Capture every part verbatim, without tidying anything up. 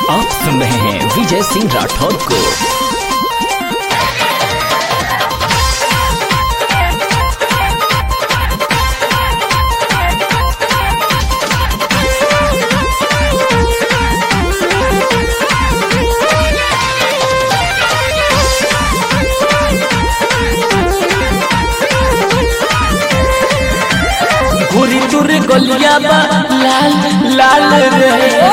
आप सुन रहे हैं विजय सिंह राठौर को। घुरी तुर गलिया बा लाल लाल रे,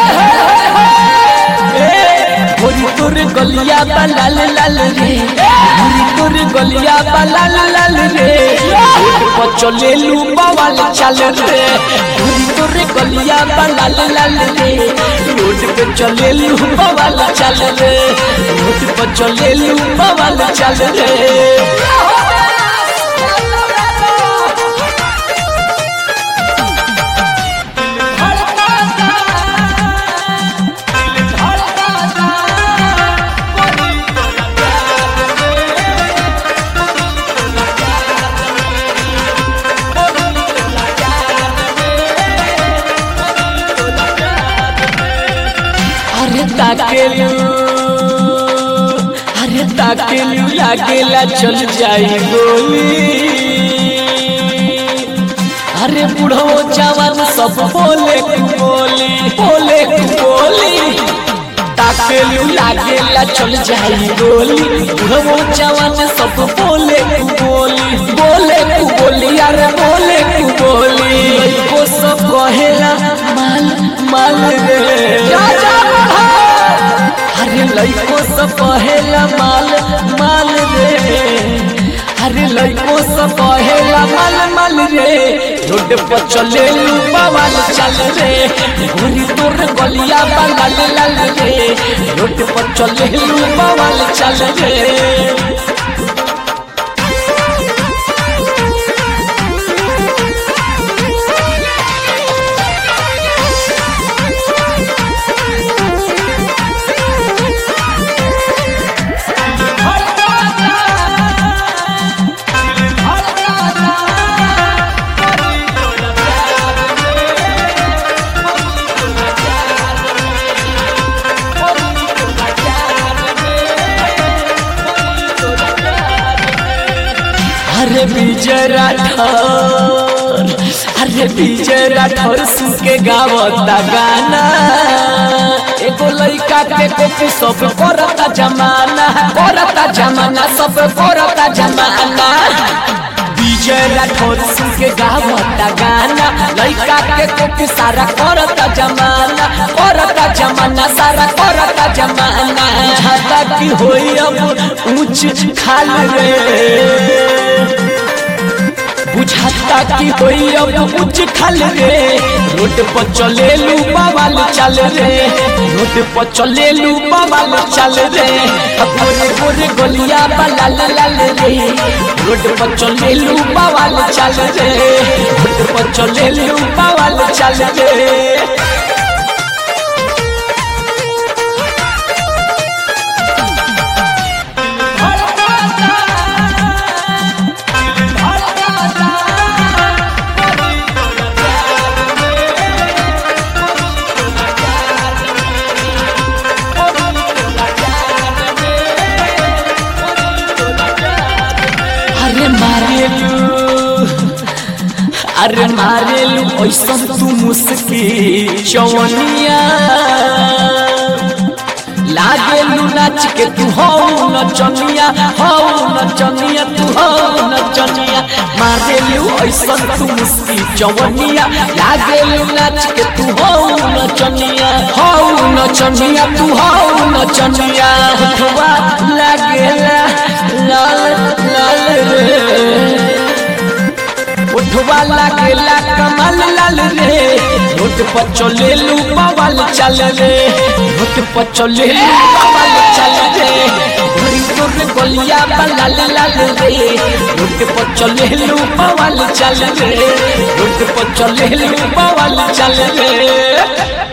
घुरी तुर गलिया बा लाल लाल रे, घुरी तुर गलिया बा लाल लाल रे, रोड पर चले लू बवाल चल रे, घुरी तुर गलिया बा लाल लाल रे, रोड पे चले लू बवाल चल रे, रोड पर चले लू बवाल चल रे। अरे ताकेलू अरे ताकेलू लागेला चल जाई गोली, अरे बूढ़ो जवान सब बोले बोली बोले बोली, ताकेलू लागेला चल जाई गोली, बूढ़ो जवान सब बोले बोली बोले बोली, अरे बोले बोली को सब कहेला माल माल रे, अरे लइको सब कहेला माल माल रे, अरे लइको सब कहेला माल माल रे, रोड पर चले लू बवाल चल रे, घुरी तोर गलिया बा लाल लाल रे, रोड पर चले लू बवाल चल रे। अरे विजय राठौर अरे विजय राठौर सुन के गावता गाना, एगो लइका के कॉपी सब करता जमाना करता जमाना सब करता जमाना, विजय राठौर सुन के गावता गाना, लइका के कॉपी सारा करता जमाना करता जमाना सारा करता जमाना, छाता की होई अब ऊंच खाल रे, बुझाता की होई अब ऊंच खाल रे, रोड पर चले लू बवाल चल रे, रोड पर चले लू बवाल चल रे, गोरे गोरे गलिया बा लाल लाल रे, रोड पर चले लू बवाल चल रे, रोड पर चले लू बवाल चल रे। अरे मारेलू अरे मारेलू ऐसा तू मुस्की चवनिया, लागेलू नाच के तू हो नचनिया हो नचनिया तू हो नचनिया, मारेलू ऐसा तू मुस्की चवनिया, लागेलू नाच के तू हो नचनिया हो नचनिया तू हो नचनिया, हुआ लागेला लाल लाल रे, उठवा लागेला कमाल लाल रे, रोड पर चले लू बवाल चल रे, रोड पर चले लू बवाल चल रे, घुरी तोर गलिया बा लाल लाल रे, रोड पर चले लू बवाल चल रे, रोड पर चले लू बवाल चल रे।